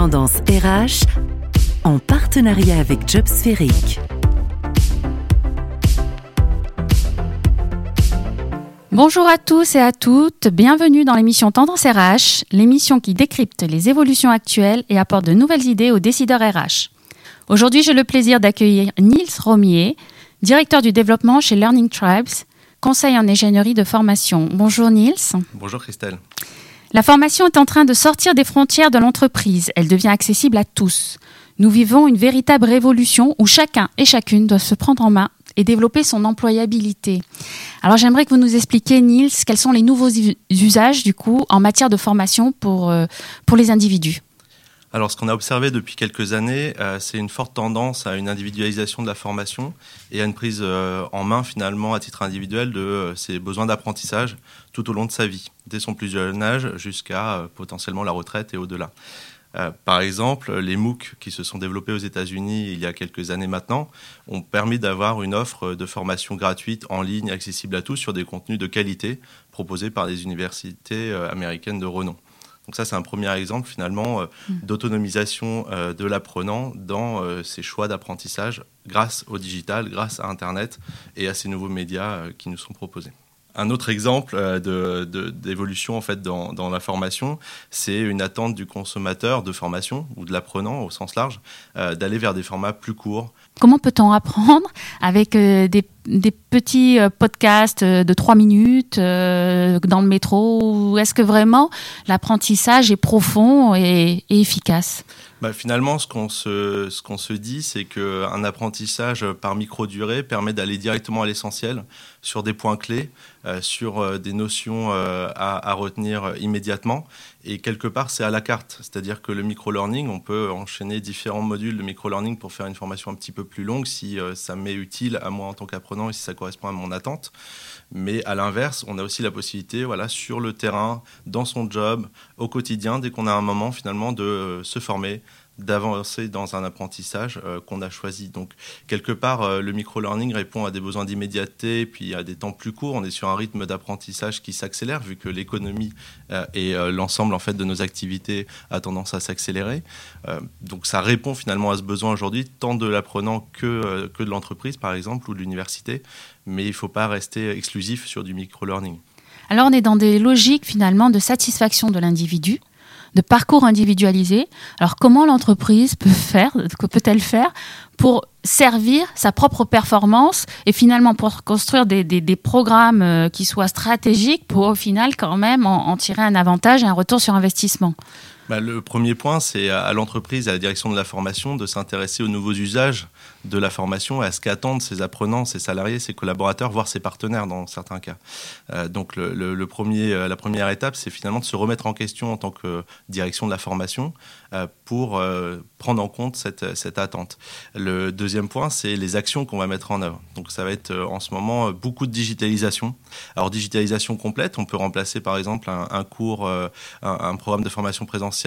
Tendance RH en partenariat avec Job Sphérique. Bonjour à tous et à toutes, bienvenue dans l'émission Tendance RH, l'émission qui décrypte les évolutions actuelles et apporte de nouvelles idées aux décideurs RH. Aujourd'hui, j'ai le plaisir d'accueillir Niels Romier, directeur du développement chez Learning Tribes, conseil en ingénierie de formation. Bonjour Niels. Bonjour Christelle. La formation est en train de sortir des frontières de l'entreprise. Elle devient accessible à tous. Nous vivons une véritable révolution où chacun et chacune doivent se prendre en main et développer son employabilité. Alors j'aimerais que vous nous expliquiez, Niels, quels sont les nouveaux usages du coup en matière de formation pour les individus. Alors, ce qu'on a observé depuis quelques années, c'est une forte tendance à une individualisation de la formation et à une prise en main, finalement, à titre individuel, de ses besoins d'apprentissage tout au long de sa vie, dès son plus jeune âge jusqu'à potentiellement la retraite et au-delà. Par exemple, les MOOC qui se sont développés aux États-Unis il y a quelques années maintenant ont permis d'avoir une offre de formation gratuite en ligne, accessible à tous, sur des contenus de qualité proposés par des universités américaines de renom. Donc ça, c'est un premier exemple finalement d'autonomisation de l'apprenant dans ses choix d'apprentissage grâce au digital, grâce à Internet et à ces nouveaux médias qui nous sont proposés. Un autre exemple d'évolution en fait dans la formation, c'est une attente du consommateur de formation ou de l'apprenant au sens large d'aller vers des formats plus courts. Comment peut-on apprendre avec des petits podcasts de 3 minutes dans le métro? Ou est-ce que vraiment l'apprentissage est profond et efficace? Finalement, ce qu'on se dit, c'est qu'un apprentissage par micro-durée permet d'aller directement à l'essentiel sur des points clés, sur des notions à retenir immédiatement. Et quelque part, c'est à la carte. C'est-à-dire que le micro-learning, on peut enchaîner différents modules de micro-learning pour faire une formation un petit peu plus longue si ça m'est utile à moi en tant qu'apprenant et si ça correspond à mon attente. Mais à l'inverse, on a aussi la possibilité, sur le terrain, dans son job, au quotidien, dès qu'on a un moment finalement de se former, d'avancer dans un apprentissage qu'on a choisi. Donc, quelque part, le micro-learning répond à des besoins d'immédiateté, puis à des temps plus courts. On est sur un rythme d'apprentissage qui s'accélère, vu que l'économie et l'ensemble en fait, de nos activités a tendance à s'accélérer. Donc, ça répond finalement à ce besoin aujourd'hui, tant de l'apprenant que de l'entreprise, par exemple, ou de l'université. Mais il ne faut pas rester exclusif sur du micro-learning. Alors, on est dans des logiques, finalement, de satisfaction de l'individu, de parcours individualisé. Alors, comment l'entreprise peut-elle faire pour servir sa propre performance et finalement pour construire des programmes qui soient stratégiques pour, au final, quand même, en tirer un avantage et un retour sur investissement? Le premier point, c'est à l'entreprise, à la direction de la formation, de s'intéresser aux nouveaux usages de la formation, à ce qu'attendent ses apprenants, ses salariés, ses collaborateurs, voire ses partenaires dans certains cas. Donc la première étape, c'est finalement de se remettre en question en tant que direction de la formation pour prendre en compte cette attente. Le deuxième point, c'est les actions qu'on va mettre en œuvre. Donc ça va être en ce moment beaucoup de digitalisation. Alors digitalisation complète, on peut remplacer par exemple un cours, un programme de formation présentielle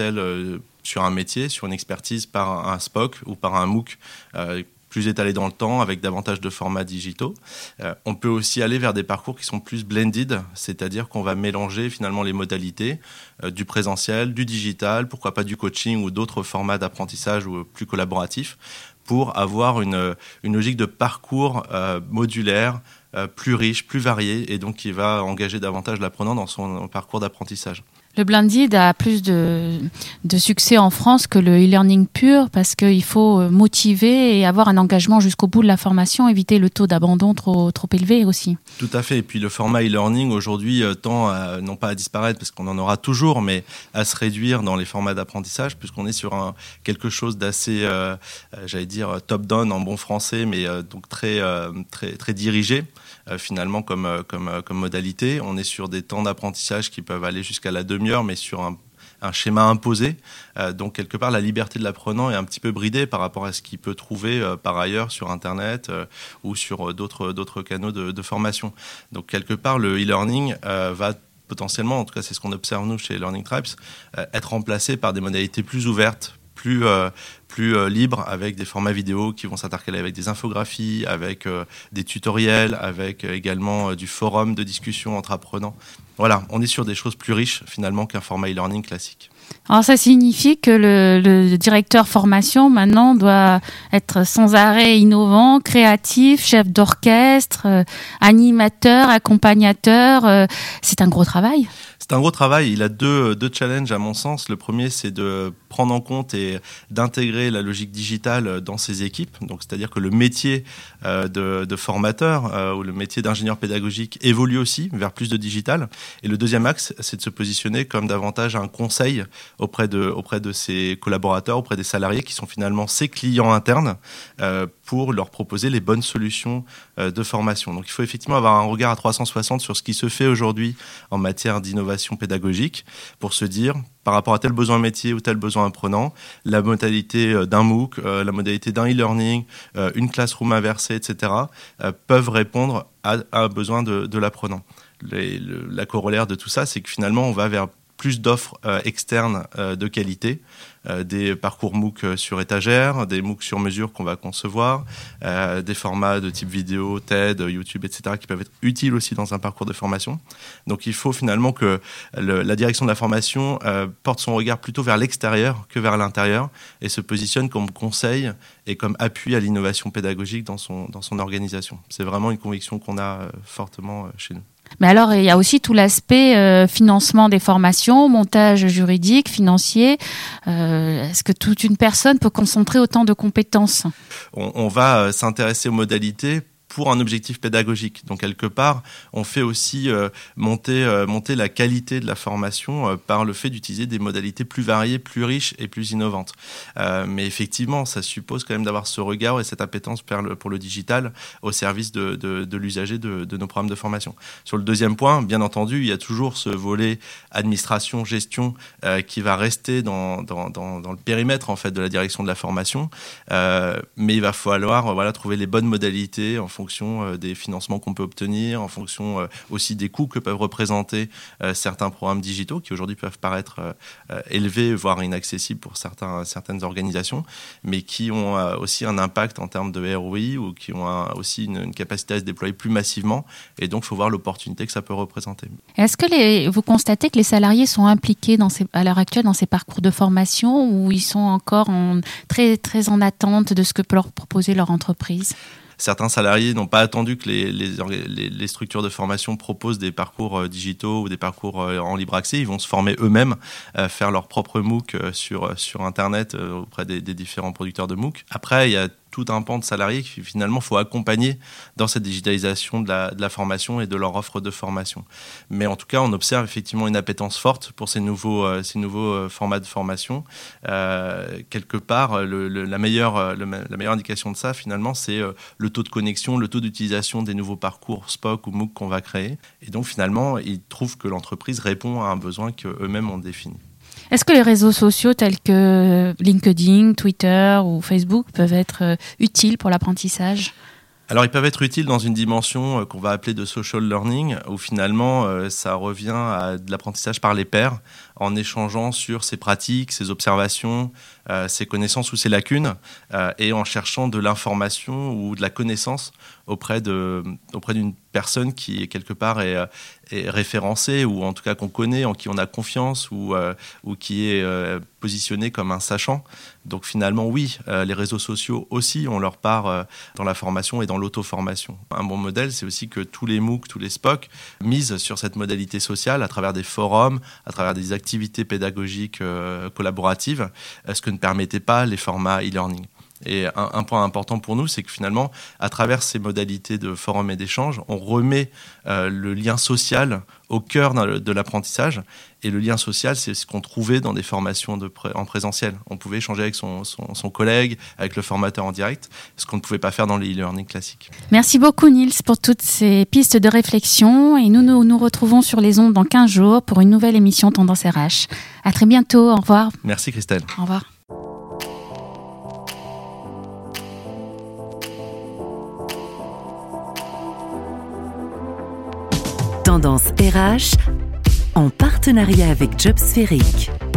sur un métier, sur une expertise par un SPOC ou par un MOOC plus étalé dans le temps, avec davantage de formats digitaux. On peut aussi aller vers des parcours qui sont plus blended, c'est-à-dire qu'on va mélanger finalement les modalités du présentiel, du digital, pourquoi pas du coaching ou d'autres formats d'apprentissage ou plus collaboratifs, pour avoir une logique de parcours modulaire, plus riche, plus varié, et donc qui va engager davantage l'apprenant dans son parcours d'apprentissage. Le blended a plus de succès en France que le e-learning pur parce qu'il faut motiver et avoir un engagement jusqu'au bout de la formation, éviter le taux d'abandon trop élevé aussi. Tout à fait. Et puis le format e-learning aujourd'hui tend non pas à disparaître parce qu'on en aura toujours, mais à se réduire dans les formats d'apprentissage puisqu'on est sur quelque chose d'assez, top-down en bon français, mais donc très dirigé. Finalement comme modalité. On est sur des temps d'apprentissage qui peuvent aller jusqu'à la demi-heure, mais sur un schéma imposé. Donc, quelque part, la liberté de l'apprenant est un petit peu bridée par rapport à ce qu'il peut trouver par ailleurs sur Internet ou sur d'autres canaux de formation. Donc, quelque part, le e-learning va potentiellement, en tout cas c'est ce qu'on observe nous chez Learning Tribes, être remplacé par des modalités plus ouvertes, plus libre, avec des formats vidéo qui vont s'intercaler avec des infographies, avec des tutoriels, avec également du forum de discussion entre apprenants. Voilà, on est sur des choses plus riches finalement qu'un format e-learning classique. Alors ça signifie que le directeur formation maintenant doit être sans arrêt innovant, créatif, chef d'orchestre, animateur, accompagnateur. C'est un gros travail. C'est un gros travail. Il a deux challenges à mon sens. Le premier, c'est de prendre en compte et d'intégrer la logique digitale dans ses équipes. Donc, c'est-à-dire que le métier de formateur ou le métier d'ingénieur pédagogique évolue aussi vers plus de digital. Et le deuxième axe, c'est de se positionner comme davantage un conseil auprès de ses collaborateurs, auprès des salariés qui sont finalement ses clients internes pour leur proposer les bonnes solutions de formation. Donc, il faut effectivement avoir un regard à 360 sur ce qui se fait aujourd'hui en matière d'innovation pédagogique pour se dire, par rapport à tel besoin métier ou tel besoin apprenant, la modalité d'un MOOC, la modalité d'un e-learning, une classroom inversée, etc., peuvent répondre à un besoin de l'apprenant. La corollaire de tout ça, c'est que finalement, on va vers plus d'offres externes de qualité, des parcours MOOC sur étagère, des MOOC sur mesure qu'on va concevoir, des formats de type vidéo, TED, YouTube, etc., qui peuvent être utiles aussi dans un parcours de formation. Donc il faut finalement que la direction de la formation porte son regard plutôt vers l'extérieur que vers l'intérieur et se positionne comme conseil et comme appui à l'innovation pédagogique dans son organisation. C'est vraiment une conviction qu'on a fortement chez nous. Mais alors, il y a aussi tout l'aspect financement des formations, montage juridique, financier. Est-ce que toute une personne peut concentrer autant de compétences ? On va s'intéresser aux modalités pour un objectif pédagogique. Donc, quelque part, on fait aussi monter la qualité de la formation par le fait d'utiliser des modalités plus variées, plus riches et plus innovantes. Mais effectivement, ça suppose quand même d'avoir ce regard et cette appétence pour le digital au service de l'usager de nos programmes de formation. Sur le deuxième point, bien entendu, il y a toujours ce volet administration, gestion qui va rester dans le périmètre en fait de la direction de la formation. Mais il va falloir trouver les bonnes modalités en fonction des financements qu'on peut obtenir, en fonction aussi des coûts que peuvent représenter certains programmes digitaux qui aujourd'hui peuvent paraître élevés, voire inaccessibles pour certaines organisations, mais qui ont aussi un impact en termes de ROI ou qui ont aussi une capacité à se déployer plus massivement. Et donc, il faut voir l'opportunité que ça peut représenter. Est-ce que vous constatez que les salariés sont impliqués à l'heure actuelle dans ces parcours de formation ou ils sont encore très, très en attente de ce que peut leur proposer leur entreprise ? Certains salariés n'ont pas attendu que les structures de formation proposent des parcours digitaux ou des parcours en libre accès. Ils vont se former eux-mêmes, faire leur propre MOOC sur Internet auprès des différents producteurs de MOOC. Après, il y a tout un pan de salariés qui finalement faut accompagner dans cette digitalisation de la formation et de leur offre de formation. Mais en tout cas, on observe effectivement une appétence forte pour ces nouveaux formats de formation. Quelque part, la meilleure indication de ça, finalement, c'est le taux de connexion, le taux d'utilisation des nouveaux parcours SPOC ou MOOC qu'on va créer. Et donc, finalement, ils trouvent que l'entreprise répond à un besoin qu'eux-mêmes ont défini. Est-ce que les réseaux sociaux tels que LinkedIn, Twitter ou Facebook peuvent être utiles pour l'apprentissage ? Alors, ils peuvent être utiles dans une dimension qu'on va appeler de social learning, où finalement, ça revient à de l'apprentissage par les pairs, en échangeant sur ses pratiques, ses observations, ses connaissances ou ses lacunes, et en cherchant de l'information ou de la connaissance auprès d'une personne qui, quelque part, est référencée, ou en tout cas qu'on connaît, en qui on a confiance, ou qui est positionné comme un sachant. Donc finalement, oui, les réseaux sociaux aussi ont leur part dans la formation et dans l'auto-formation. Un bon modèle, c'est aussi que tous les MOOC, tous les SPOC misent sur cette modalité sociale à travers des forums, à travers des activités pédagogiques collaboratives, ce que ne permettaient pas les formats e-learning. Et un point important pour nous, c'est que finalement, à travers ces modalités de forum et d'échange, on remet le lien social au cœur de l'apprentissage. Et le lien social, c'est ce qu'on trouvait dans des formations en présentiel. On pouvait échanger avec son collègue, avec le formateur en direct, ce qu'on ne pouvait pas faire dans les e-learning classiques. Merci beaucoup Niels pour toutes ces pistes de réflexion. Et nous retrouvons sur les ondes dans 15 jours pour une nouvelle émission Tendance RH. À très bientôt, au revoir. Merci Christelle. Au revoir. Tendance RH en partenariat avec Jobsphérique.